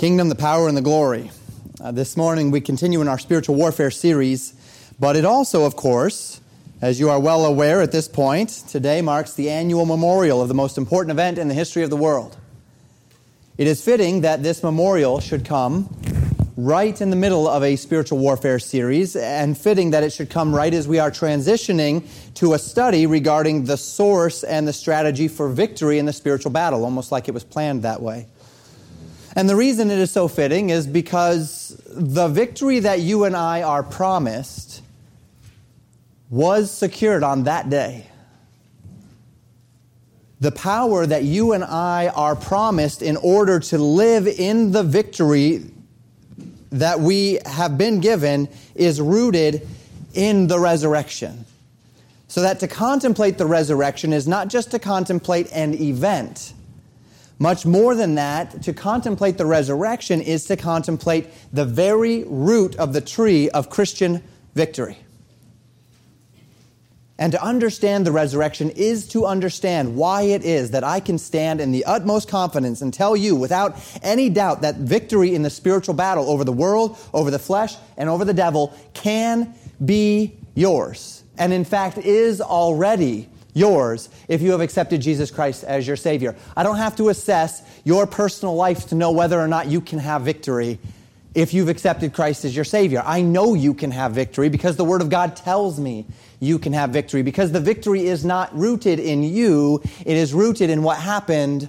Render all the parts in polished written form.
Kingdom, the power, and the glory. This morning we continue in our spiritual warfare series, but it also, of course, as you are well aware at this point, today marks the annual memorial of the most important event in the history of the world. It is fitting that this memorial should come right in the middle of a spiritual warfare series, and fitting that it should come right as we are transitioning to a study regarding the source and the strategy for victory in the spiritual battle, almost like it was planned that way. And the reason it is so fitting is because the victory that you and I are promised was secured on that day. The power that you and I are promised in order to live in the victory that we have been given is rooted in the resurrection. So that to contemplate the resurrection is not just to contemplate an event. Much more than that, to contemplate the resurrection is to contemplate the very root of the tree of Christian victory. And to understand the resurrection is to understand why it is that I can stand in the utmost confidence and tell you without any doubt that victory in the spiritual battle over the world, over the flesh, and over the devil can be yours. And in fact is already yours if you have accepted Jesus Christ as your Savior. I don't have to assess your personal life to know whether or not you can have victory if you've accepted Christ as your Savior. I know you can have victory because the Word of God tells me you can have victory, because the victory is not rooted in you, it is rooted in what happened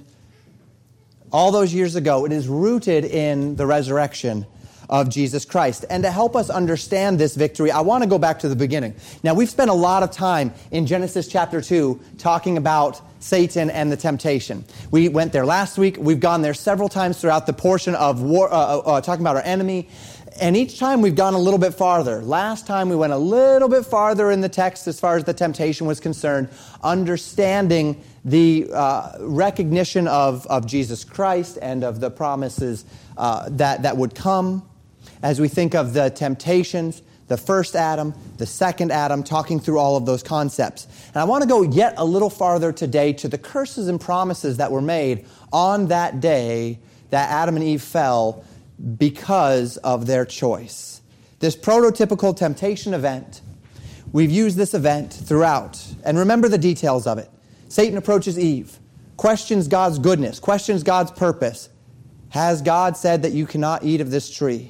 all those years ago. It is rooted in the resurrection of Jesus Christ. And to help us understand this victory, I want to go back to the beginning. Now, we've spent a lot of time in Genesis chapter 2 talking about Satan and the temptation. We went there last week. We've gone there several times throughout the portion of war, talking about our enemy. And each time we've gone a little bit farther. Last time we went a little bit farther in the text as far as the temptation was concerned, understanding the recognition of Jesus Christ and of the promises that would come. As we think of the temptations, the first Adam, the second Adam, talking through all of those concepts. And I want to go yet a little farther today to the curses and promises that were made on that day that Adam and Eve fell because of their choice. This prototypical temptation event, we've used this event throughout. And remember the details of it. Satan approaches Eve, questions God's goodness, questions God's purpose. Has God said that you cannot eat of this tree?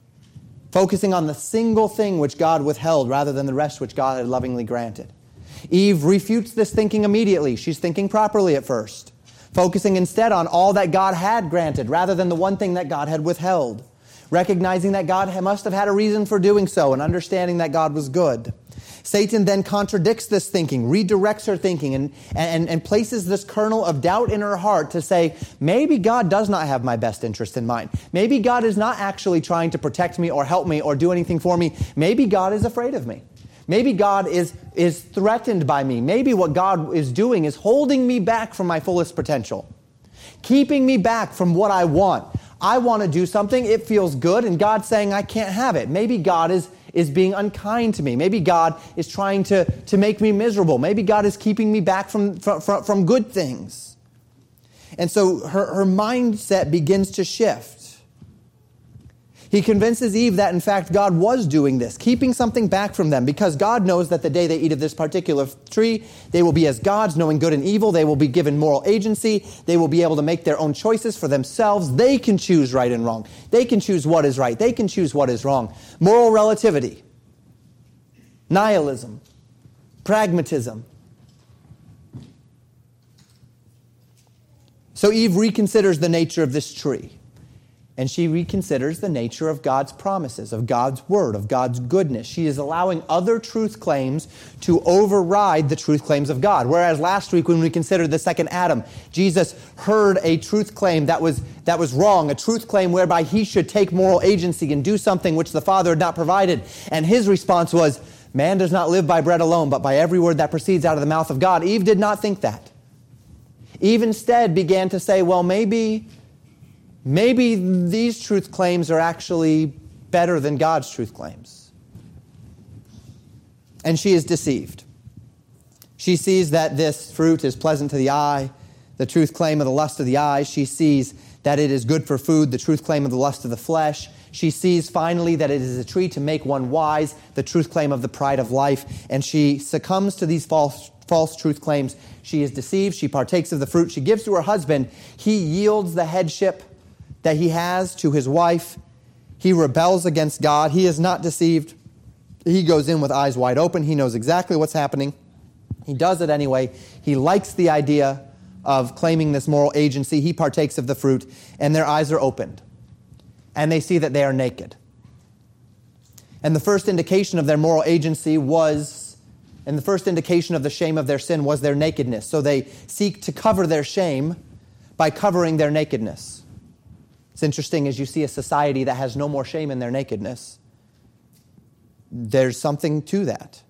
Focusing on the single thing which God withheld rather than the rest which God had lovingly granted. Eve refutes this thinking immediately. She's thinking properly at first, focusing instead on all that God had granted rather than the one thing that God had withheld, recognizing that God must have had a reason for doing so and understanding that God was good. Satan then contradicts this thinking, redirects her thinking, and places this kernel of doubt in her heart to say, maybe God does not have my best interest in mind. Maybe God is not actually trying to protect me or help me or do anything for me. Maybe God is afraid of me. Maybe God is threatened by me. Maybe what God is doing is holding me back from my fullest potential, keeping me back from what I want. I want to do something, it feels good, and God's saying I can't have it. Maybe God is being unkind to me. Maybe God is trying to make me miserable. Maybe God is keeping me back from good things. And so her mindset begins to shift. He convinces Eve that, in fact, God was doing this, keeping something back from them, because God knows that the day they eat of this particular tree, they will be as gods, knowing good and evil. They will be given moral agency. They will be able to make their own choices for themselves. They can choose right and wrong. They can choose what is right. They can choose what is wrong. Moral relativity, nihilism, pragmatism. So Eve reconsiders the nature of this tree. And she reconsiders the nature of God's promises, of God's word, of God's goodness. She is allowing other truth claims to override the truth claims of God. Whereas last week when we considered the second Adam, Jesus heard a truth claim that was wrong, a truth claim whereby he should take moral agency and do something which the Father had not provided. And his response was, man does not live by bread alone, but by every word that proceeds out of the mouth of God. Eve did not think that. Eve instead began to say, well, maybe these truth claims are actually better than God's truth claims. And she is deceived. She sees that this fruit is pleasant to the eye, the truth claim of the lust of the eyes. She sees that it is good for food, the truth claim of the lust of the flesh. She sees finally that it is a tree to make one wise, the truth claim of the pride of life, and she succumbs to these false truth claims. She is deceived. She partakes of the fruit. She gives to her husband. He yields the headship that he has to his wife. He rebels against God. He is not deceived. He goes in with eyes wide open. He knows exactly what's happening. He does it anyway. He likes the idea of claiming this moral agency. He partakes of the fruit, and their eyes are opened. And they see that they are naked. And the first indication of their moral agency was, and the first indication of the shame of their sin was their nakedness. So they seek to cover their shame by covering their nakedness. It's interesting as you see a society that has no more shame in their nakedness. There's something to that.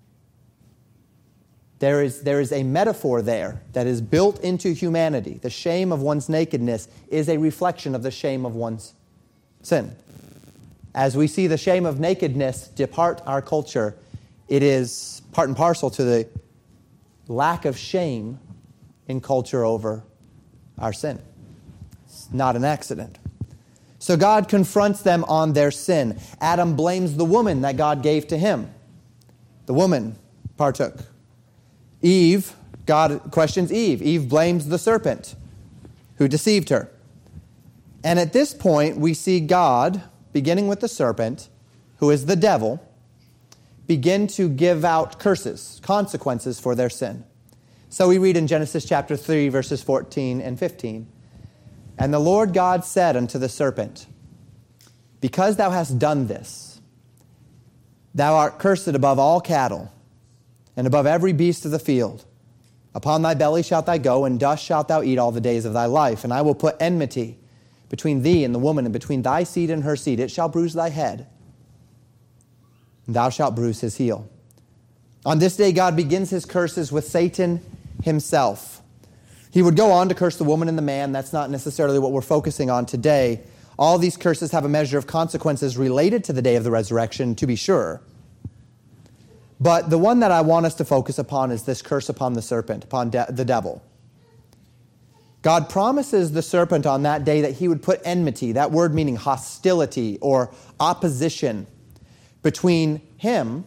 There is a metaphor there that is built into humanity. The shame of one's nakedness is a reflection of the shame of one's sin. As we see the shame of nakedness depart our culture, it is part and parcel to the lack of shame in culture over our sin. It's not an accident. So God confronts them on their sin. Adam blames the woman that God gave to him. The woman partook. Eve, God questions Eve. Eve blames the serpent who deceived her. And at this point, we see God, beginning with the serpent, who is the devil, begin to give out curses, consequences for their sin. So we read in Genesis chapter 3, verses 14 and 15. And the Lord God said unto the serpent, because thou hast done this, thou art cursed above all cattle, and above every beast of the field. Upon thy belly shalt thou go, and dust shalt thou eat all the days of thy life. And I will put enmity between thee and the woman, and between thy seed and her seed. It shall bruise thy head, and thou shalt bruise his heel. On this day God begins his curses with Satan himself. He would go on to curse the woman and the man. That's not necessarily what we're focusing on today. All these curses have a measure of consequences related to the day of the resurrection, to be sure. But the one that I want us to focus upon is this curse upon the serpent, upon the devil. God promises the serpent on that day that he would put enmity, that word meaning hostility or opposition, between him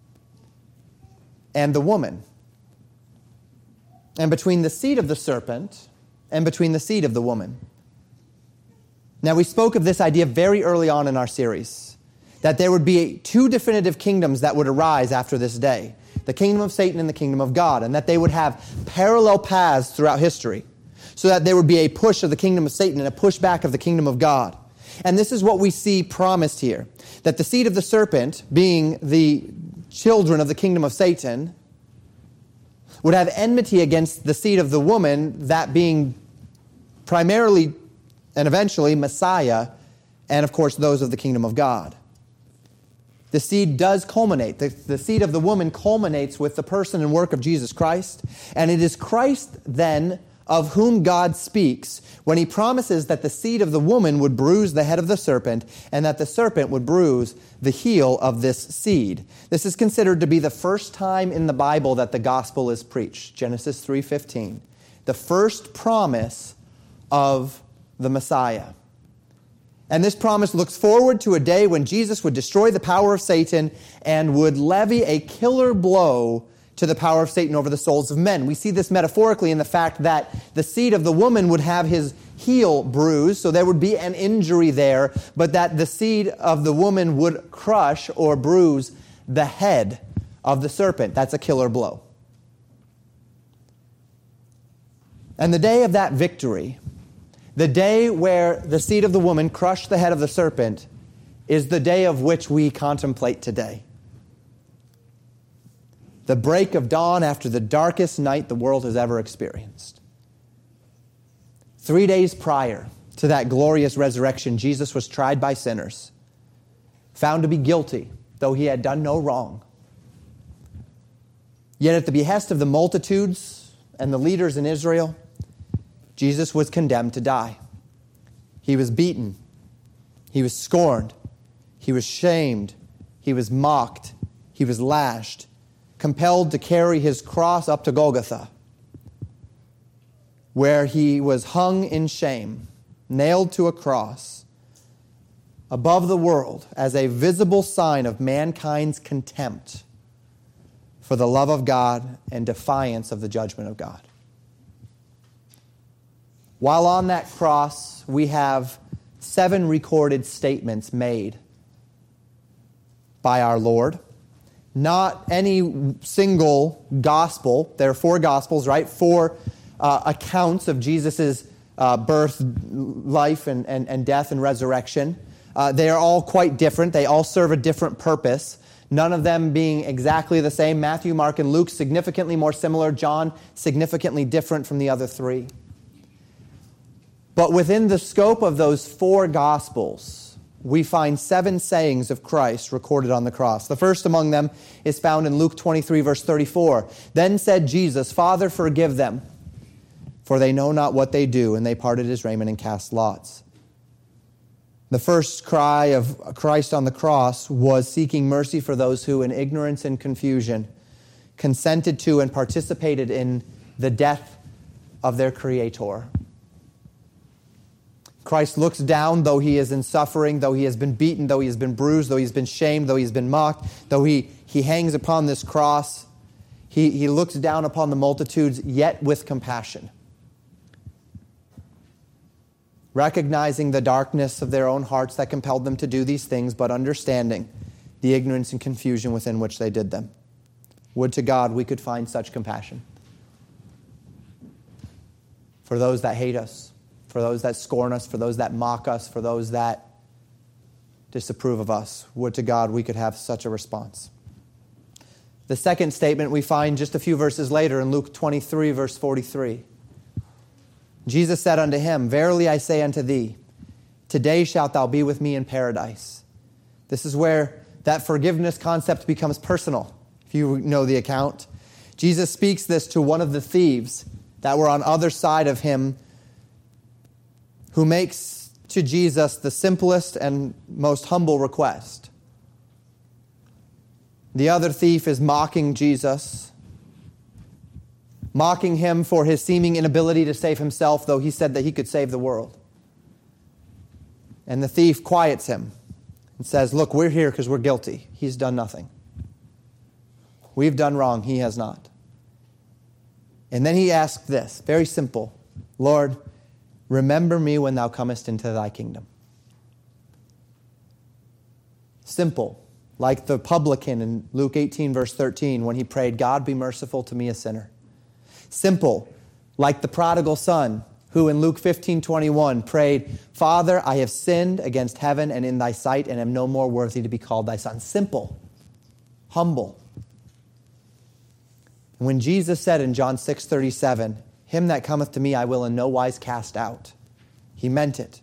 and the woman, and between the seed of the serpent and between the seed of the woman. Now, we spoke of this idea very early on in our series, that there would be two definitive kingdoms that would arise after this day, the kingdom of Satan and the kingdom of God, and that they would have parallel paths throughout history, so that there would be a push of the kingdom of Satan and a pushback of the kingdom of God. And this is what we see promised here, that the seed of the serpent, being the children of the kingdom of Satan, would have enmity against the seed of the woman, that being primarily and eventually Messiah, and of course those of the kingdom of God. The seed does culminate. The seed of the woman culminates with the person and work of Jesus Christ. And it is Christ then of whom God speaks when he promises that the seed of the woman would bruise the head of the serpent and that the serpent would bruise the heel of this seed. This is considered to be the first time in the Bible that the gospel is preached. Genesis 3:15. The first promise of the Messiah. And this promise looks forward to a day when Jesus would destroy the power of Satan and would levy a killer blow to the power of Satan over the souls of men. We see this metaphorically in the fact that the seed of the woman would have his heel bruised, so there would be an injury there, but that the seed of the woman would crush or bruise the head of the serpent. That's a killer blow. And the day of that victory, the day where the seed of the woman crushed the head of the serpent, is the day of which we contemplate today. The break of dawn after the darkest night the world has ever experienced. 3 days prior to that glorious resurrection, Jesus was tried by sinners, found to be guilty, though he had done no wrong. Yet at the behest of the multitudes and the leaders in Israel, Jesus was condemned to die. He was beaten. He was scorned. He was shamed. He was mocked. He was lashed, compelled to carry his cross up to Golgotha, where he was hung in shame nailed to a cross above the world as a visible sign of mankind's contempt for the love of God and defiance of the judgment of God. While on that cross, we have 7 recorded statements made by our Lord. Not any single gospel. There are 4 gospels, right? 4 accounts of Jesus' birth, life, and death and resurrection. They are all quite different. They all serve a different purpose. None of them being exactly the same. Matthew, Mark, and Luke significantly more similar. John significantly different from the other 3. But within the scope of those 4 gospels, we find 7 sayings of Christ recorded on the cross. The first among them is found in Luke 23, verse 34. Then said Jesus, Father, forgive them, for they know not what they do. And they parted his raiment and cast lots. The first cry of Christ on the cross was seeking mercy for those who, in ignorance and confusion, consented to and participated in the death of their Creator. Christ looks down, though he is in suffering, though he has been beaten, though he has been bruised, though he has been shamed, though he has been mocked, though he hangs upon this cross. He looks down upon the multitudes, yet with compassion. Recognizing the darkness of their own hearts that compelled them to do these things, but understanding the ignorance and confusion within which they did them. Would to God we could find such compassion for those that hate us, for those that scorn us, for those that mock us, for those that disapprove of us. Would to God we could have such a response. The second statement we find just a few verses later in Luke 23, verse 43. Jesus said unto him, Verily I say unto thee, today shalt thou be with me in paradise. This is where that forgiveness concept becomes personal, if you know the account. Jesus speaks this to one of the thieves that were on other side of him, who makes to Jesus the simplest and most humble request. The other thief is mocking Jesus, mocking him for his seeming inability to save himself, though he said that he could save the world. And the thief quiets him and says, Look, we're here because we're guilty. He's done nothing. We've done wrong. He has not. And then he asked this, very simple, Lord, remember me when thou comest into thy kingdom. Simple, like the publican in Luke 18, verse 13, when he prayed, God, be merciful to me, a sinner. Simple, like the prodigal son, who in Luke 15:21 prayed, Father, I have sinned against heaven and in thy sight, and am no more worthy to be called thy son. Simple, humble. And when Jesus said in John 6:37, Him that cometh to me I will in no wise cast out, he meant it.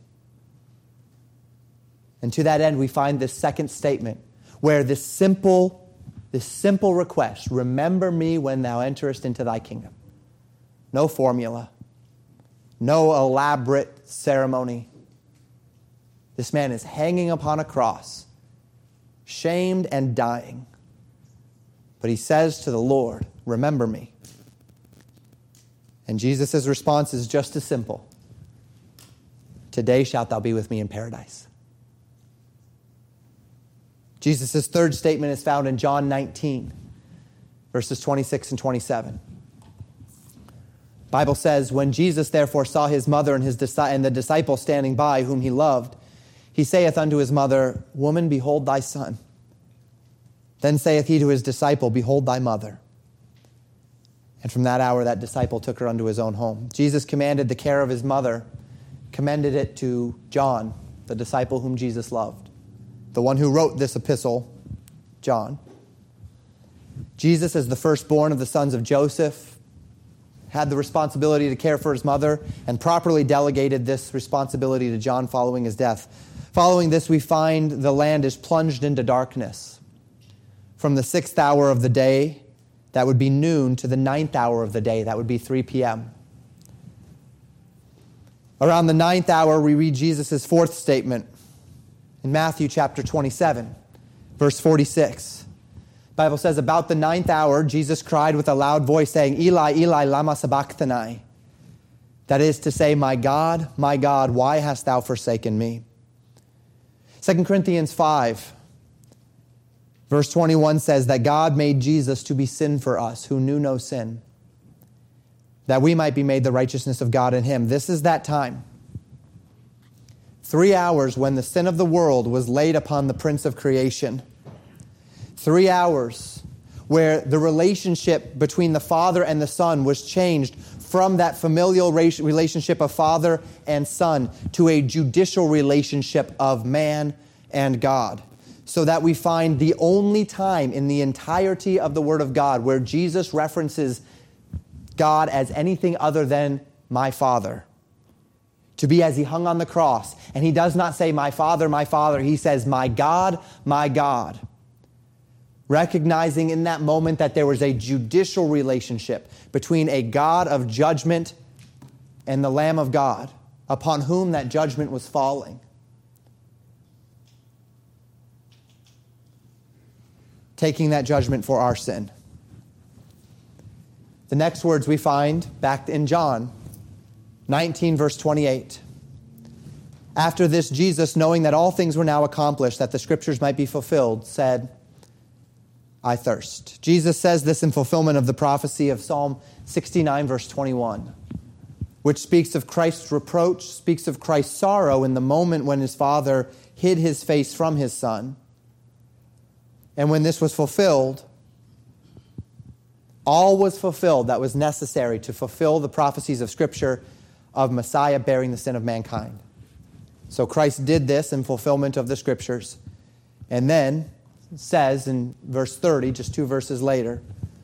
And to that end, we find this second statement, where this simple request, remember me when thou enterest into thy kingdom. No formula, no elaborate ceremony. This man is hanging upon a cross, shamed and dying. But he says to the Lord, remember me. And Jesus' response is just as simple. Today shalt thou be with me in paradise. Jesus' third statement is found in John 19, verses 26 and 27. The Bible says, when Jesus therefore saw his mother and the disciple standing by, whom he loved, he saith unto his mother, Woman, behold thy son. Then saith he to his disciple, Behold thy mother. And from that hour that disciple took her unto his own home. Jesus commanded the care of his mother, commended it to John, the disciple whom Jesus loved, the one who wrote this epistle, John. Jesus, as the firstborn of the sons of Joseph, had the responsibility to care for his mother and properly delegated this responsibility to John following his death. Following this, we find the land is plunged into darkness. From the 6th hour of the day, that would be noon, to the 9th hour of the day, that would be 3 p.m. Around the 9th hour, we read Jesus' fourth statement in Matthew chapter 27, verse 46. The Bible says, about the 9th hour, Jesus cried with a loud voice, saying, Eli, Eli, lama sabachthani, That is to say, my God, why hast thou forsaken me? 2 Corinthians 5, verse 21 says that God made Jesus to be sin for us who knew no sin, that we might be made the righteousness of God in him. This is that time. 3 hours when the sin of the world was laid upon the prince of creation. 3 hours where the relationship between the Father and the Son was changed from that familial relationship of father and son to a judicial relationship of man and God. So that we find the only time in the entirety of the Word of God where Jesus references God as anything other than my Father. To be as he hung on the cross. And he does not say, my Father, he says, my God, my God. Recognizing in that moment that there was a judicial relationship between a God of judgment and the Lamb of God, upon whom that judgment was falling. Taking that judgment for our sin. The next words we find back in John 19, verse 28. After this, Jesus, knowing that all things were now accomplished, that the Scriptures might be fulfilled, said, I thirst. Jesus says this in fulfillment of the prophecy of Psalm 69, verse 21, which speaks of Christ's reproach, speaks of Christ's sorrow in the moment when his Father hid his face from his Son. And when this was fulfilled, all was fulfilled that was necessary to fulfill the prophecies of Scripture of Messiah bearing the sin of mankind. So Christ did this in fulfillment of the Scriptures. And then says in verse 30, just 2 verses later,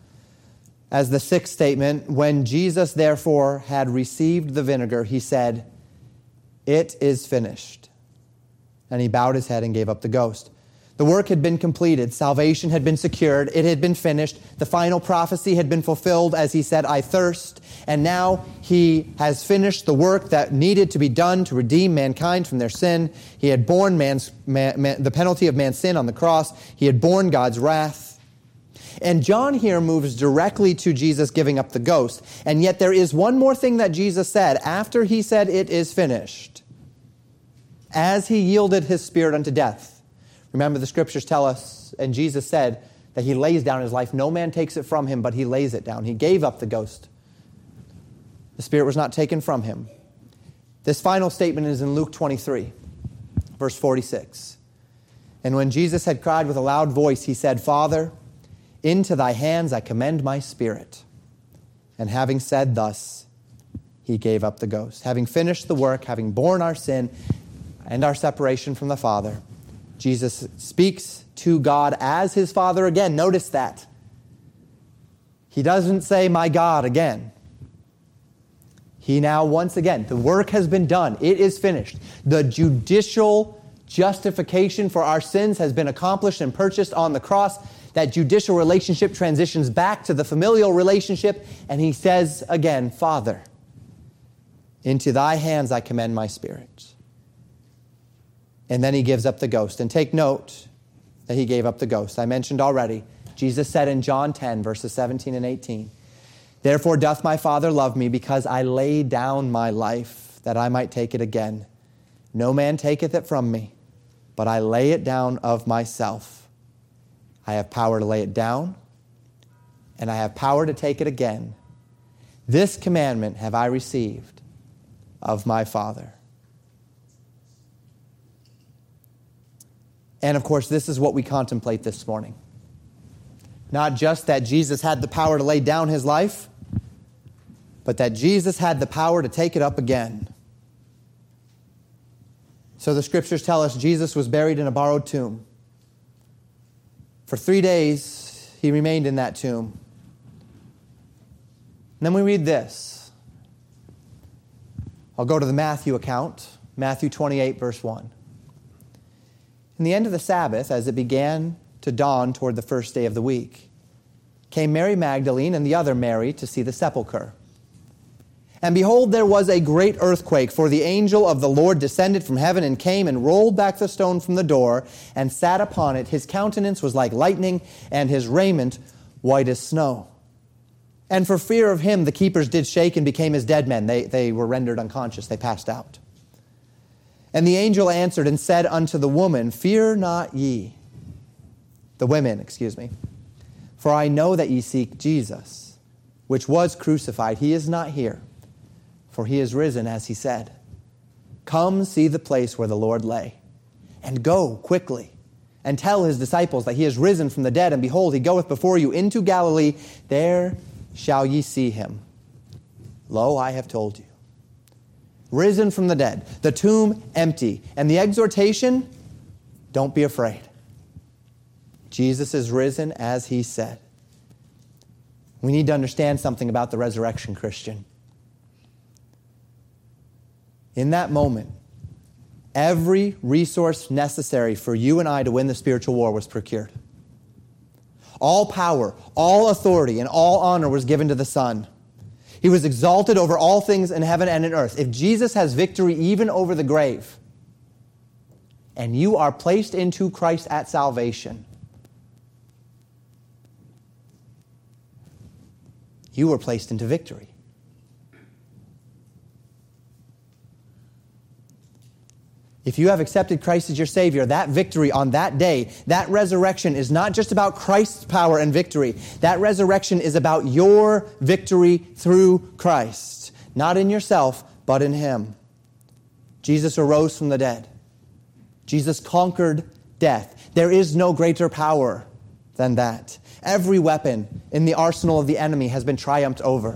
as the sixth statement, when Jesus therefore had received the vinegar, he said, it is finished. And he bowed his head and gave up the ghost. The work had been completed. Salvation had been secured. It had been finished. The final prophecy had been fulfilled as he said, I thirst. And now he has finished the work that needed to be done to redeem mankind from their sin. He had borne the penalty of man's sin on the cross. He had borne God's wrath. And John here moves directly to Jesus giving up the ghost. And yet there is one more thing that Jesus said after he said, it is finished. As he yielded his spirit unto death. Remember, the Scriptures tell us, and Jesus said that he lays down his life. No man takes it from him, but he lays it down. He gave up the ghost. The Spirit was not taken from him. This final statement is in Luke 23, verse 46. And when Jesus had cried with a loud voice, he said, Father, into thy hands I commend my spirit. And having said thus, he gave up the ghost. Having finished the work, having borne our sin and our separation from the Father, Jesus speaks to God as his Father again. Notice that. He doesn't say, my God, again. He now, once again, the work has been done. It is finished. The judicial justification for our sins has been accomplished and purchased on the cross. That judicial relationship transitions back to the familial relationship. And he says again, Father, into thy hands I commend my spirit. And then he gives up the ghost. And take note that he gave up the ghost. I mentioned already, Jesus said in John 10, verses 17 and 18, Therefore doth my Father love me, because I lay down my life, that I might take it again. No man taketh it from me, but I lay it down of myself. I have power to lay it down, and I have power to take it again. This commandment have I received of my Father. And of course, this is what we contemplate this morning. Not just that Jesus had the power to lay down his life, but that Jesus had the power to take it up again. So the Scriptures tell us Jesus was buried in a borrowed tomb. For 3 days, he remained in that tomb. And then we read this. I'll go to the Matthew account, Matthew 28, verse 1. In the end of the Sabbath, as it began to dawn toward the first day of the week, came Mary Magdalene and the other Mary to see the sepulchre. And behold, there was a great earthquake, for the angel of the Lord descended from heaven and came and rolled back the stone from the door and sat upon it. His countenance was like lightning, and his raiment white as snow. And for fear of him, the keepers did shake and became as dead men. They were rendered unconscious. They passed out. And the angel answered and said unto the woman, Fear not ye, the women, excuse me, for I know that ye seek Jesus, which was crucified. He is not here, for he is risen, as he said. Come see the place where the Lord lay, and go quickly, and tell his disciples that he is risen from the dead, and behold, he goeth before you into Galilee. There shall ye see him. Lo, I have told you. Risen from the dead, the tomb empty, and the exhortation, don't be afraid. Jesus is risen as he said. We need to understand something about the resurrection, Christian. In that moment, every resource necessary for you and I to win the spiritual war was procured. All power, all authority, and all honor was given to the Son. He was exalted over all things in heaven and in earth. If Jesus has victory even over the grave, and you are placed into Christ at salvation, you were placed into victory. If you have accepted Christ as your Savior, that victory on that day, that resurrection is not just about Christ's power and victory. That resurrection is about your victory through Christ. Not in yourself, but in him. Jesus arose from the dead. Jesus conquered death. There is no greater power than that. Every weapon in the arsenal of the enemy has been triumphed over.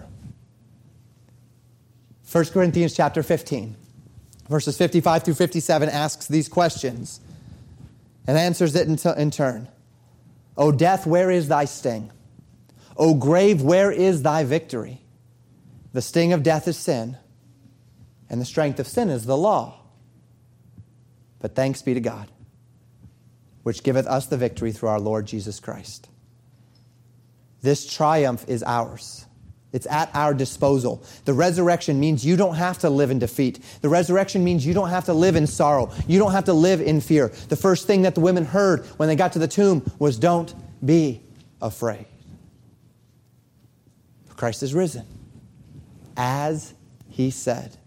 1 Corinthians chapter 15. Verses 55 through 57 asks these questions and answers it in turn. O death, where is thy sting? O grave, where is thy victory? The sting of death is sin, and the strength of sin is the law. But thanks be to God, which giveth us the victory through our Lord Jesus Christ. This triumph is ours. It's at our disposal. The resurrection means you don't have to live in defeat. The resurrection means you don't have to live in sorrow. You don't have to live in fear. The first thing that the women heard when they got to the tomb was, don't be afraid. Christ is risen, as he said.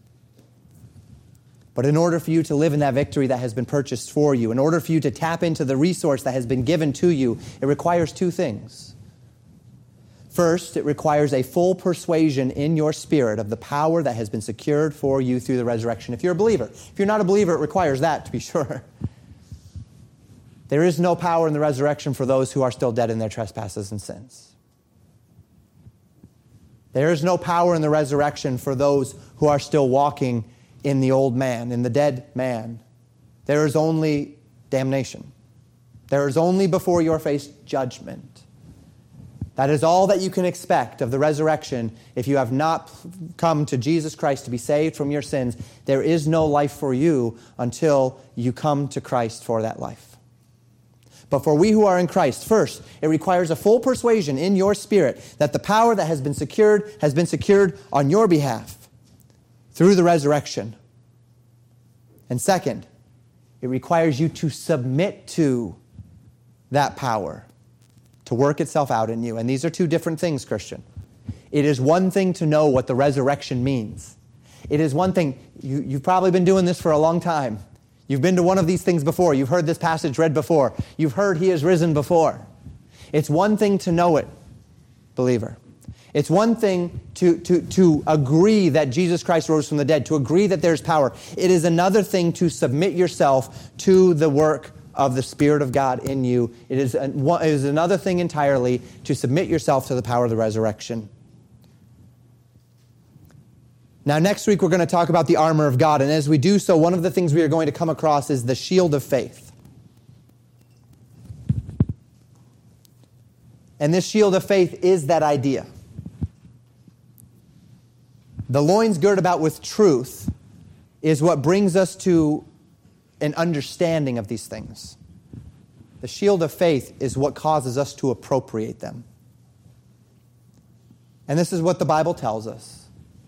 But in order for you to live in that victory that has been purchased for you, in order for you to tap into the resource that has been given to you, it requires two things. First, it requires a full persuasion in your spirit of the power that has been secured for you through the resurrection. If you're a believer. If you're not a believer, it requires that, to be sure. There is no power in the resurrection for those who are still dead in their trespasses and sins. There is no power in the resurrection for those who are still walking in the old man, in the dead man. There is only damnation. There is only before your face judgment. That is all that you can expect of the resurrection if you have not come to Jesus Christ to be saved from your sins. There is no life for you until you come to Christ for that life. But for we who are in Christ, first, it requires a full persuasion in your spirit that the power that has been secured on your behalf through the resurrection. And second, it requires you to submit to that power to work itself out in you. And these are two different things, Christian. It is one thing to know what the resurrection means. It is one thing, you've probably been doing this for a long time. You've been to one of these things before. You've heard this passage read before. You've heard he is risen before. It's one thing to know it, believer. It's one thing to agree that Jesus Christ rose from the dead, to agree that there's power. It is another thing to submit yourself to the work of the Spirit of God in you. It is another thing entirely to submit yourself to the power of the resurrection. Now, next week we're going to talk about the armor of God. And as we do so, one of the things we are going to come across is the shield of faith. And this shield of faith is that idea. The loins girt about with truth is what brings us to an understanding of these things. The shield of faith is what causes us to appropriate them. And this is what the Bible tells us.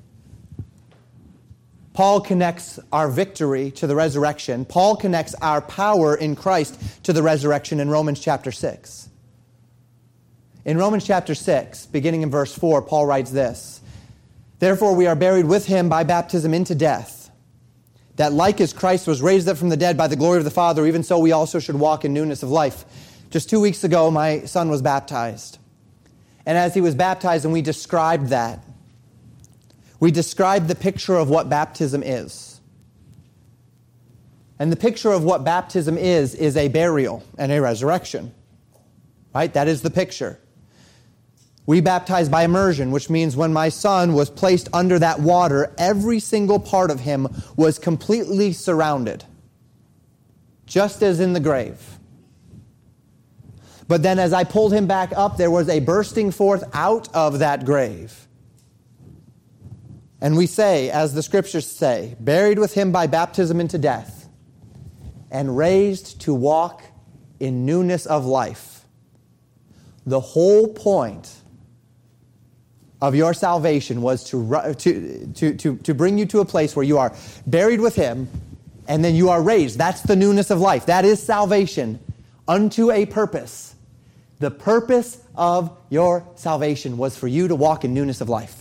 Paul connects our victory to the resurrection. Paul connects our power in Christ to the resurrection in Romans chapter 6. In Romans chapter 6, beginning in verse 4, Paul writes this, "Therefore we are buried with him by baptism into death, that like as Christ was raised up from the dead by the glory of the Father, even so we also should walk in newness of life." Just 2 weeks ago, my son was baptized. And as he was baptized, and we described that, we described the picture of what baptism is. And the picture of what baptism is a burial and a resurrection. Right? That is the picture. We baptize by immersion, which means when my son was placed under that water, every single part of him was completely surrounded, just as in the grave. But then as I pulled him back up, there was a bursting forth out of that grave. And we say, as the scriptures say, buried with him by baptism into death, and raised to walk in newness of life. The whole point of your salvation was to bring you to a place where you are buried with him and then you are raised. That's the newness of life. That is salvation unto a purpose. The purpose of your salvation was for you to walk in newness of life.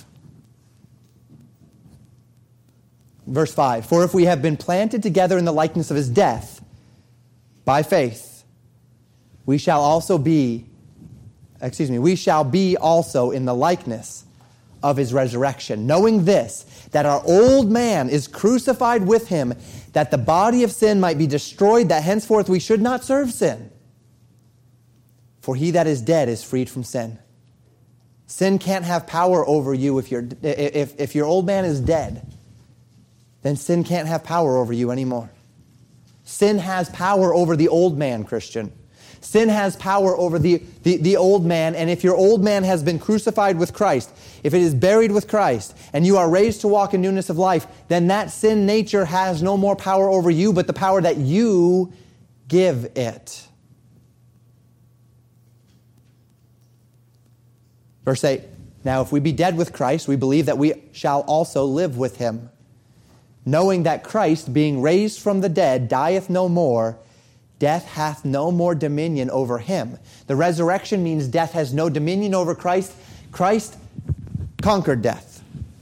Verse 5, "For if we have been planted together in the likeness of his death, by faith, we shall be also in the likeness of his resurrection, knowing this, that our old man is crucified with him, that the body of sin might be destroyed, that henceforth we should not serve sin. For he that is dead is freed from sin." Sin can't have power over you if your old man is dead. Then sin can't have power over you anymore. Sin has power over the old man, Christian. Sin has power over the old man, and if your old man has been crucified with Christ, if it is buried with Christ, and you are raised to walk in newness of life, then that sin nature has no more power over you, but the power that you give it. Verse 8, "Now if we be dead with Christ, we believe that we shall also live with him. Knowing that Christ, being raised from the dead, dieth no more, death hath no more dominion over him." The resurrection means death has no dominion over Christ. Christ conquered death.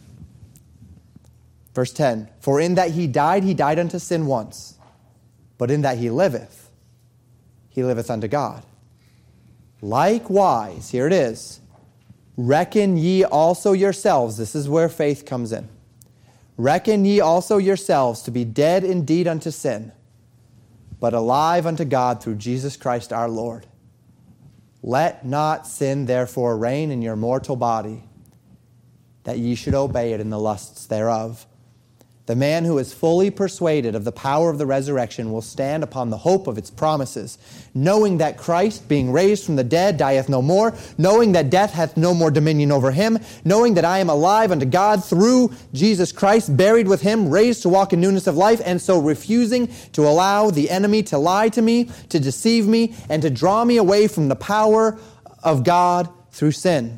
Verse 10, "For in that he died unto sin once. But in that he liveth unto God. Likewise," here it is, "reckon ye also yourselves," this is where faith comes in, "reckon ye also yourselves to be dead indeed unto sin, but alive unto God through Jesus Christ our Lord. Let not sin therefore reign in your mortal body, that ye should obey it in the lusts thereof. The man who is fully persuaded of the power of the resurrection will stand upon the hope of its promises, knowing that Christ, being raised from the dead, dieth no more, knowing that death hath no more dominion over him, knowing that I am alive unto God through Jesus Christ, buried with him, raised to walk in newness of life, and so refusing to allow the enemy to lie to me, to deceive me, and to draw me away from the power of God through sin."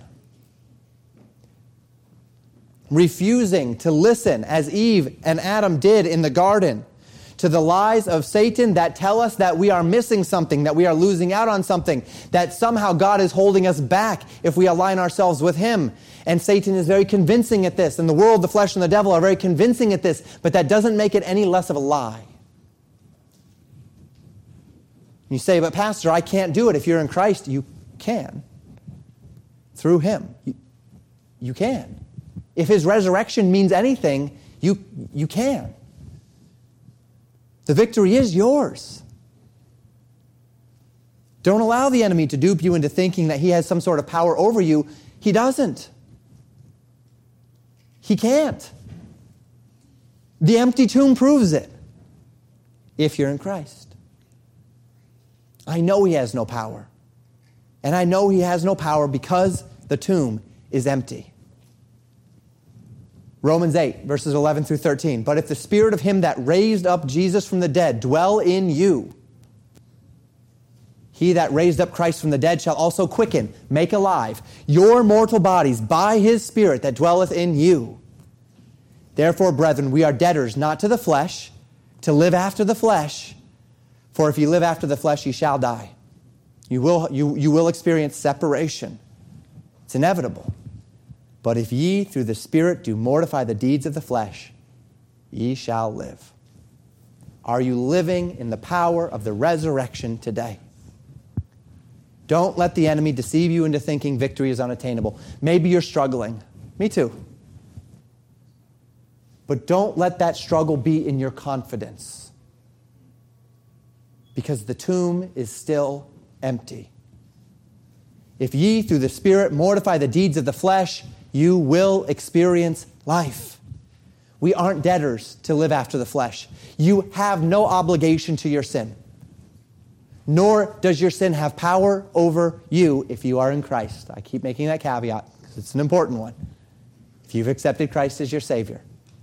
Refusing to listen, as Eve and Adam did in the garden, to the lies of Satan that tell us that we are missing something, that we are losing out on something, that somehow God is holding us back if we align ourselves with him. And Satan is very convincing at this, and the world, the flesh, and the devil are very convincing at this, but that doesn't make it any less of a lie. You say, "But Pastor, I can't do it." If you're in Christ, you can. Through him, you can. If his resurrection means anything, you can. The victory is yours. Don't allow the enemy to dupe you into thinking that he has some sort of power over you. He doesn't. He can't. The empty tomb proves it. If you're in Christ. I know he has no power. And I know he has no power because the tomb is empty. Romans 8, verses 11 through 13. "But if the spirit of him that raised up Jesus from the dead dwell in you, he that raised up Christ from the dead shall also quicken," make alive, "your mortal bodies by his Spirit that dwelleth in you. Therefore, brethren, we are debtors not to the flesh, to live after the flesh. For if you live after the flesh, ye shall die." You will experience separation. It's inevitable. But if ye through the Spirit do mortify the deeds of the flesh, ye shall live. Are you living in the power of the resurrection today? Don't let the enemy deceive you into thinking victory is unattainable. Maybe you're struggling. Me too. But don't let that struggle be in your confidence, because the tomb is still empty. If ye through the Spirit mortify the deeds of the flesh, you will experience life. We aren't debtors to live after the flesh. You have no obligation to your sin, nor does your sin have power over you if you are in Christ. I keep making that caveat because it's an important one. If you've accepted Christ as your Savior.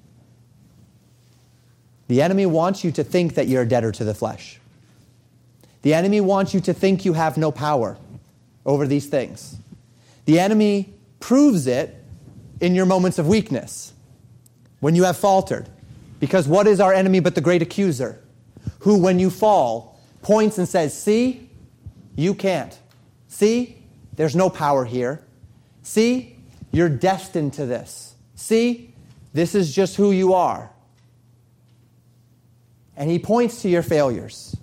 The enemy wants you to think that you're a debtor to the flesh. The enemy wants you to think you have no power over these things. The enemy proves it in your moments of weakness, when you have faltered. Because what is our enemy but the great accuser, who, when you fall, points and says, see, you can't. See, there's no power here. See, you're destined to this. See, this is just who you are. And he points to your failures.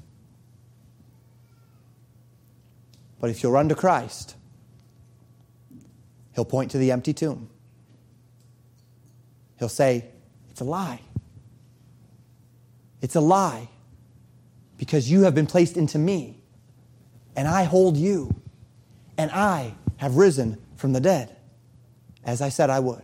But if you'll run to Christ, he'll point to the empty tomb. He'll say, it's a lie. It's a lie. Because you have been placed into me. And I hold you. And I have risen from the dead, as I said I would.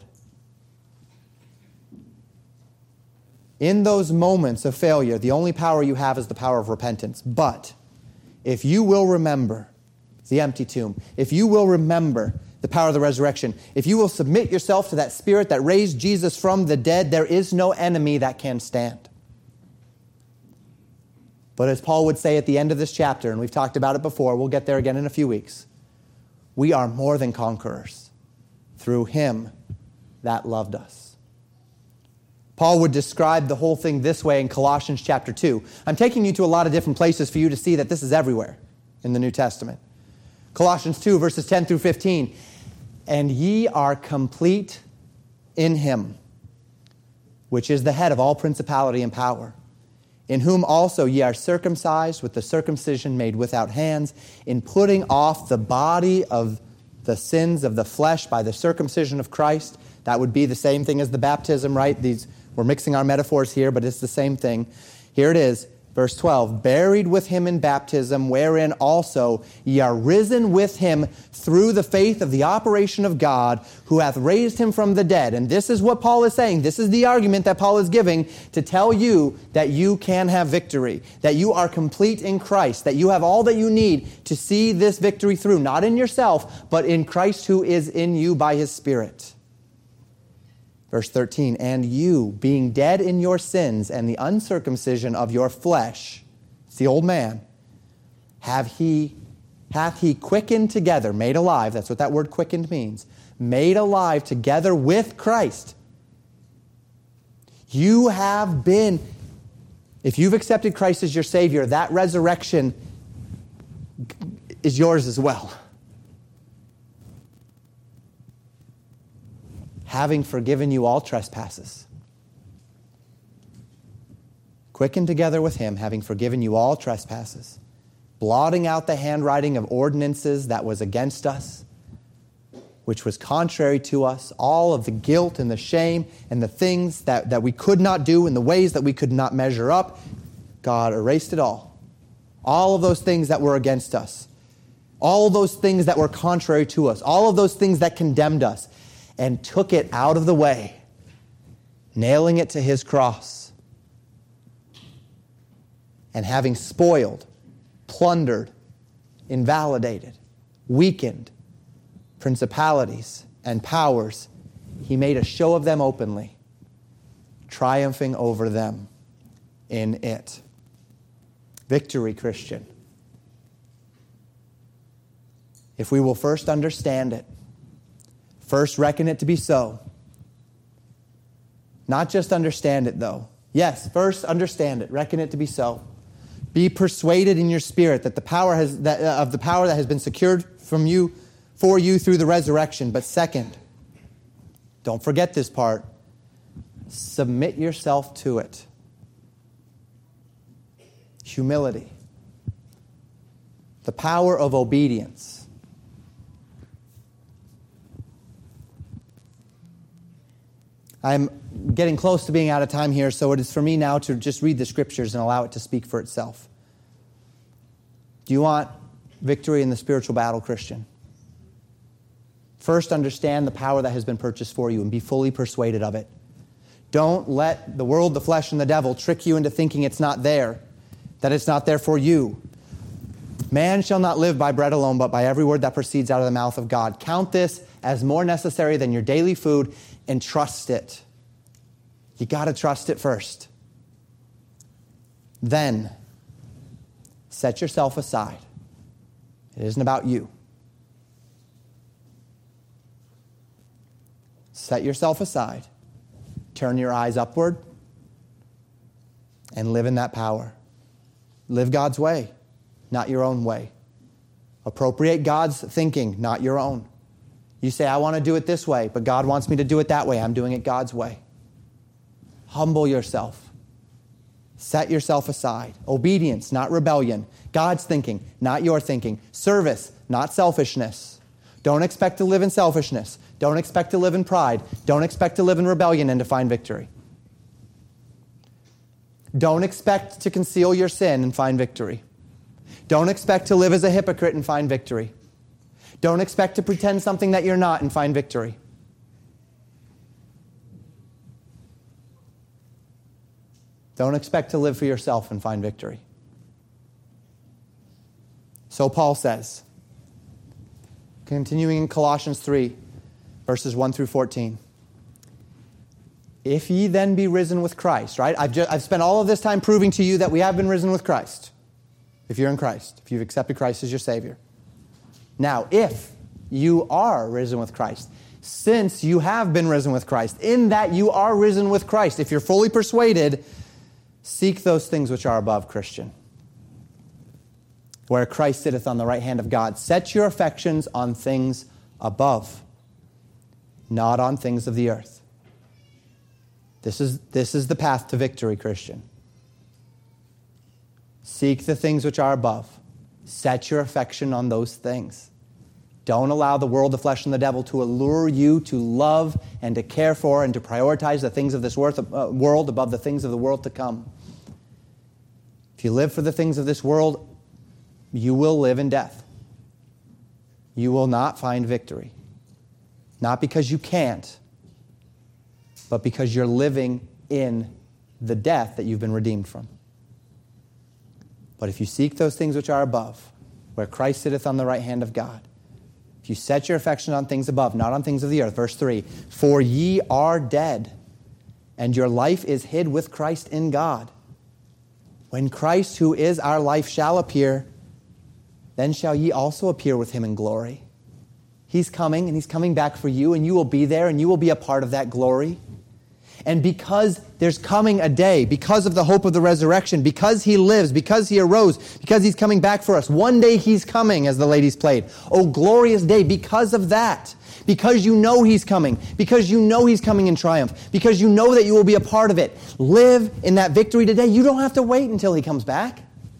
In those moments of failure, the only power you have is the power of repentance. But if you will remember the empty tomb, if you will remember the power of the resurrection, if you will submit yourself to that Spirit that raised Jesus from the dead, there is no enemy that can stand. But as Paul would say at the end of this chapter, and we've talked about it before, we'll get there again in a few weeks, we are more than conquerors through him that loved us. Paul would describe the whole thing this way in Colossians chapter 2. I'm taking you to a lot of different places for you to see that this is everywhere in the New Testament. Colossians 2, verses 10 through 15. And ye are complete in him, which is the head of all principality and power, in whom also ye are circumcised with the circumcision made without hands, in putting off the body of the sins of the flesh by the circumcision of Christ. That would be the same thing as the baptism, right? We're mixing our metaphors here, but it's the same thing. Here it is, verse 12. Buried with him in baptism, wherein also ye are risen with him through the faith of the operation of God, who hath raised him from the dead. And this is what Paul is saying. This is the argument that Paul is giving to tell you that you can have victory, that you are complete in Christ, that you have all that you need to see this victory through, not in yourself, but in Christ who is in you by his Spirit. Verse 13, and you, being dead in your sins and the uncircumcision of your flesh, it's the old man, hath he quickened together, made alive, that's what that word quickened means, made alive together with Christ. You have been, if you've accepted Christ as your Savior, that resurrection is yours as well. Having forgiven you all trespasses. Quickened together with him, having forgiven you all trespasses, blotting out the handwriting of ordinances that was against us, which was contrary to us, all of the guilt and the shame and the things that we could not do and the ways that we could not measure up. God erased it all. All of those things that were against us. All of those things that were contrary to us. All of those things that condemned us. And took it out of the way, nailing it to his cross. And having spoiled, plundered, invalidated, weakened principalities and powers, he made a show of them openly, triumphing over them in it. Victory, Christian. If we will first understand it, first reckon it to be so. Not just understand it, though. Yes, first understand it. Reckon it to be so. Be persuaded in your spirit that the power that has been secured from you for you through the resurrection. But second, don't forget this part, submit yourself to it. Humility. The power of obedience. I'm getting close to being out of time here, so it is for me now to just read the scriptures and allow it to speak for itself. Do you want victory in the spiritual battle, Christian? First, understand the power that has been purchased for you and be fully persuaded of it. Don't let the world, the flesh, and the devil trick you into thinking it's not there, that it's not there for you. Man shall not live by bread alone, but by every word that proceeds out of the mouth of God. Count this as more necessary than your daily food and trust it. You got to trust it first. Then, set yourself aside. It isn't about you. Set yourself aside. Turn your eyes upward and live in that power. Live God's way, not your own way. Appropriate God's thinking, not your own. You say, I want to do it this way, but God wants me to do it that way. I'm doing it God's way. Humble yourself. Set yourself aside. Obedience, not rebellion. God's thinking, not your thinking. Service, not selfishness. Don't expect to live in selfishness. Don't expect to live in pride. Don't expect to live in rebellion and to find victory. Don't expect to conceal your sin and find victory. Don't expect to live as a hypocrite and find victory. Don't expect to pretend something that you're not and find victory. Don't expect to live for yourself and find victory. So Paul says, continuing in Colossians 3, verses 1 through 14. If ye then be risen with Christ, right? I've spent all of this time proving to you that we have been risen with Christ. If you're in Christ, if you've accepted Christ as your Savior. Now, if you are risen with Christ, since you have been risen with Christ, in that you are risen with Christ, if you're fully persuaded, seek those things which are above, Christian, where Christ sitteth on the right hand of God. Set your affections on things above, not on things of the earth. This is the path to victory, Christian. Seek the things which are above. Set your affection on those things. Don't allow the world, the flesh, and the devil to allure you to love and to care for and to prioritize the things of this world above the things of the world to come. If you live for the things of this world, you will live in death. You will not find victory. Not because you can't, but because you're living in the death that you've been redeemed from. But if you seek those things which are above, where Christ sitteth on the right hand of God, if you set your affection on things above, not on things of the earth. Verse 3, for ye are dead, and your life is hid with Christ in God. When Christ, who is our life, shall appear, then shall ye also appear with him in glory. He's coming, and he's coming back for you, and you will be there, and you will be a part of that glory. And because there's coming a day, because of the hope of the resurrection, because he lives, because he arose, because he's coming back for us, one day he's coming, as the ladies played. Oh, glorious day, because of that. Because you know he's coming. Because you know he's coming in triumph. Because you know that you will be a part of it. Live in that victory today. You don't have to wait until he comes back.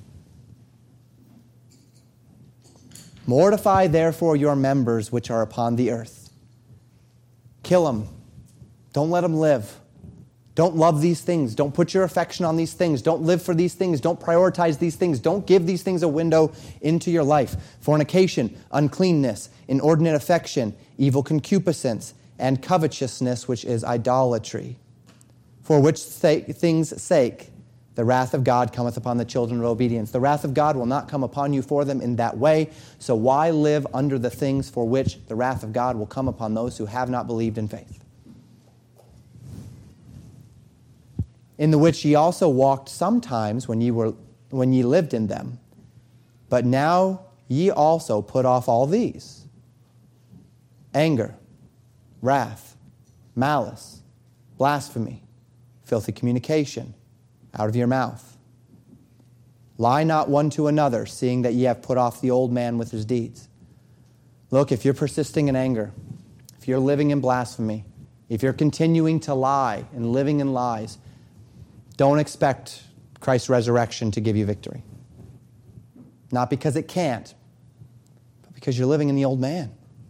Mortify therefore your members which are upon the earth. Kill them. Don't let them live. Don't love these things. Don't put your affection on these things. Don't live for these things. Don't prioritize these things. Don't give these things a window into your life. Fornication, uncleanness, inordinate affection, evil concupiscence, and covetousness, which is idolatry. For which things' sake the wrath of God cometh upon the children of obedience. The wrath of God will not come upon you for them in that way. So why live under the things for which the wrath of God will come upon those who have not believed in faith? In the which ye also walked sometimes when ye lived in them. But now ye also put off all these: anger, wrath, malice, blasphemy, filthy communication out of your mouth. Lie not one to another, seeing that ye have put off the old man with his deeds. Look, if you're persisting in anger, if you're living in blasphemy, if you're continuing to lie and living in lies, don't expect Christ's resurrection to give you victory. Not because it can't, but because you're living in the old man.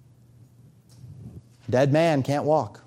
Dead man can't walk.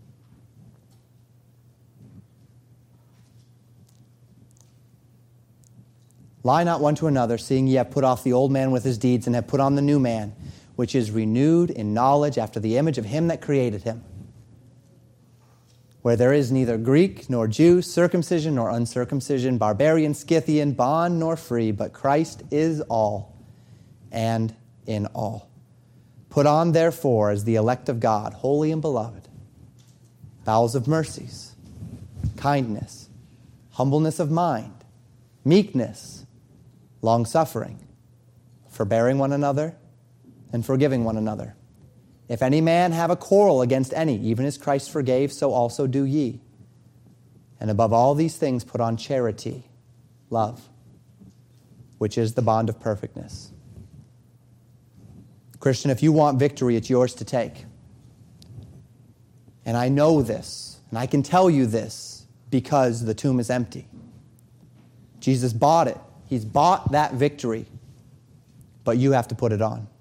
Lie not one to another, seeing ye have put off the old man with his deeds, and have put on the new man, which is renewed in knowledge after the image of him that created him. Where there is neither Greek nor Jew, circumcision nor uncircumcision, barbarian, Scythian, bond nor free, but Christ is all and in all. Put on, therefore, as the elect of God, holy and beloved, bowels of mercies, kindness, humbleness of mind, meekness, long-suffering, forbearing one another, and forgiving one another. If any man have a quarrel against any, even as Christ forgave, so also do ye. And above all these things put on charity, love, which is the bond of perfectness. Christian, if you want victory, it's yours to take. And I know this, and I can tell you this, because the tomb is empty. Jesus bought it. He's bought that victory, but you have to put it on.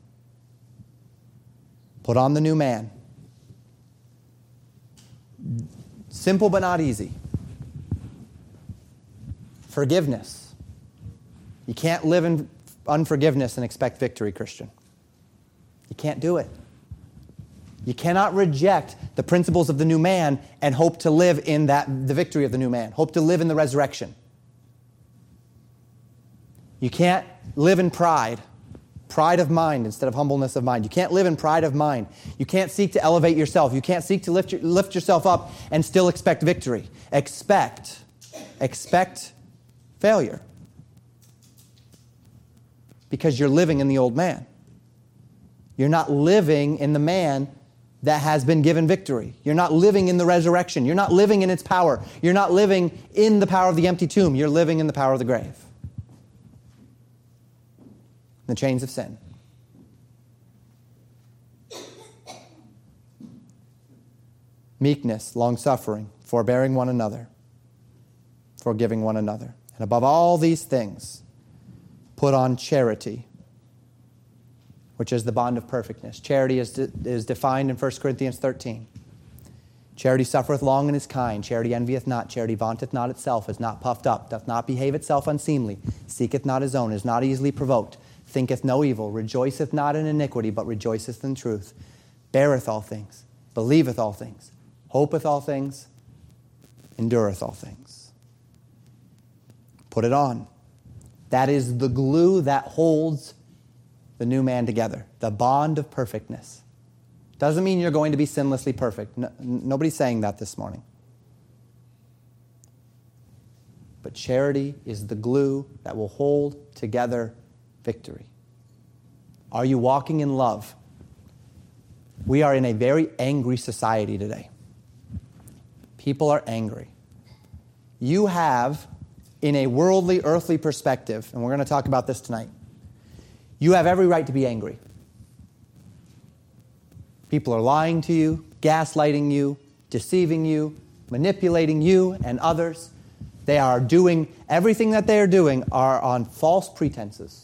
Put on the new man. Simple but not easy. Forgiveness. You can't live in unforgiveness and expect victory, Christian. You can't do it. You cannot reject the principles of the new man and hope to live in the victory of the new man. Hope to live in the resurrection. You can't live in pride of mind instead of humbleness of mind. You can't live in pride of mind. You can't seek to elevate yourself. You can't seek to lift yourself up and still expect victory. Expect failure. Because you're living in the old man. You're not living in the man that has been given victory. You're not living in the resurrection. You're not living in its power. You're not living in the power of the empty tomb. You're living in the power of the grave. The chains of sin. Meekness, long-suffering, forbearing one another, forgiving one another. And above all these things, put on charity, which is the bond of perfectness. Charity is defined in 1 Corinthians 13. Charity suffereth long and is kind. Charity envieth not. Charity vaunteth not itself, is not puffed up, doth not behave itself unseemly, seeketh not his own, is not easily provoked, thinketh no evil, rejoiceth not in iniquity, but rejoiceth in truth, beareth all things, believeth all things, hopeth all things, endureth all things. Put it on. That is the glue that holds the new man together, the bond of perfectness. Doesn't mean you're going to be sinlessly perfect. Nobody's saying that this morning. But charity is the glue that will hold together victory. Are you walking in love? We are in a very angry society today. People are angry. You have, in a worldly, earthly perspective, and we're going to talk about this tonight, you have every right to be angry. People are lying to you, gaslighting you, deceiving you, manipulating you and others. They are doing, everything that they are doing are on false pretenses.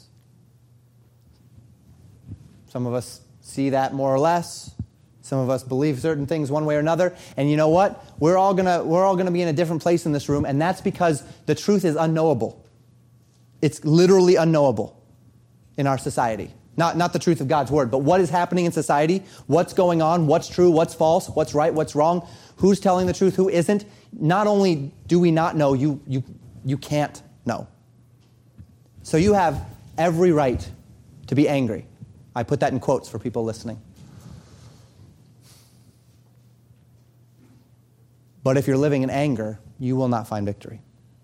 Some of us see that more or less. Some of us believe certain things one way or another. And you know what? We're all gonna be in a different place in this room, and that's because the truth is unknowable. It's literally unknowable in our society. Not the truth of God's word, but what is happening in society, what's going on, what's true, what's false, what's right, what's wrong, who's telling the truth, who isn't. Not only do we not know, you can't know. So you have every right to be angry. I put that in quotes for people listening. But if you're living in anger, you will not find victory.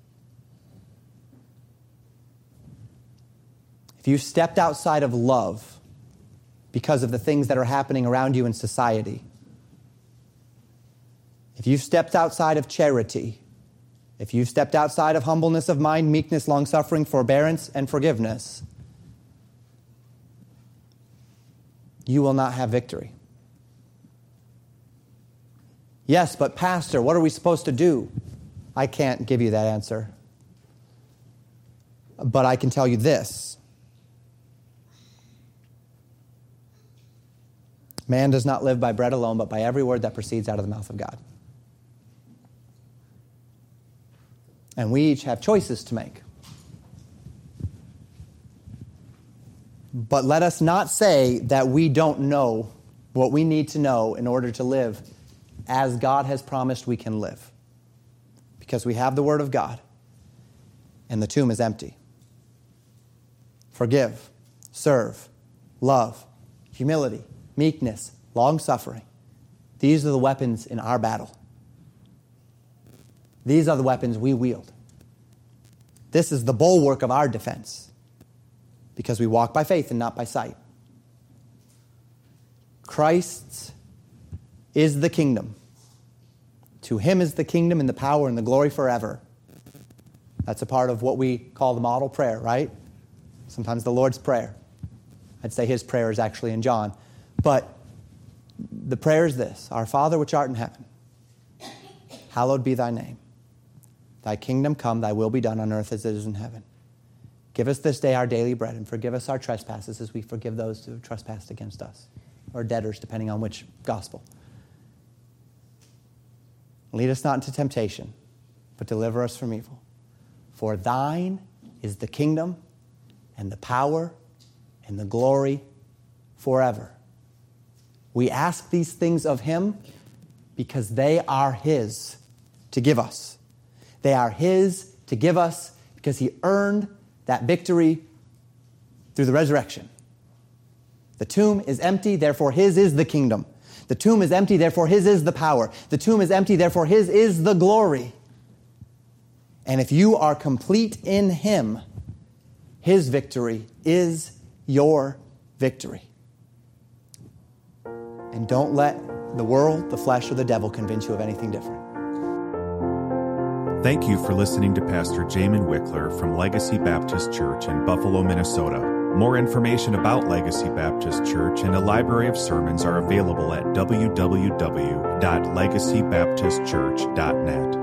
If you stepped outside of love because of the things that are happening around you in society, if you've stepped outside of charity, if you've stepped outside of humbleness of mind, meekness, long-suffering, forbearance, and forgiveness, you will not have victory. Yes, but Pastor, what are we supposed to do? I can't give you that answer. But I can tell you this. Man does not live by bread alone, but by every word that proceeds out of the mouth of God. And we each have choices to make. But let us not say that we don't know what we need to know in order to live as God has promised we can live. Because we have the Word of God, and the tomb is empty. Forgive, serve, love, humility, meekness, long-suffering. These are the weapons in our battle. These are the weapons we wield. This is the bulwark of our defense. Because we walk by faith and not by sight. Christ's is the kingdom. To him is the kingdom and the power and the glory forever. That's a part of what we call the model prayer, right? Sometimes the Lord's Prayer. I'd say his prayer is actually in John. But the prayer is this: Our Father which art in heaven, hallowed be thy name. Thy kingdom come, thy will be done on earth as it is in heaven. Give us this day our daily bread, and forgive us our trespasses as we forgive those who have trespassed against us, or debtors, depending on which gospel. Lead us not into temptation, but deliver us from evil. For thine is the kingdom and the power and the glory forever. We ask these things of him because they are his to give us. They are his to give us because he earned that victory through the resurrection. The tomb is empty, therefore his is the kingdom. The tomb is empty, therefore his is the power. The tomb is empty, therefore his is the glory. And if you are complete in him, his victory is your victory. And don't let the world, the flesh, or the devil convince you of anything different. Thank you for listening to Pastor Jamin Wickler from Legacy Baptist Church in Buffalo, Minnesota. More information about Legacy Baptist Church and a library of sermons are available at www.legacybaptistchurch.net.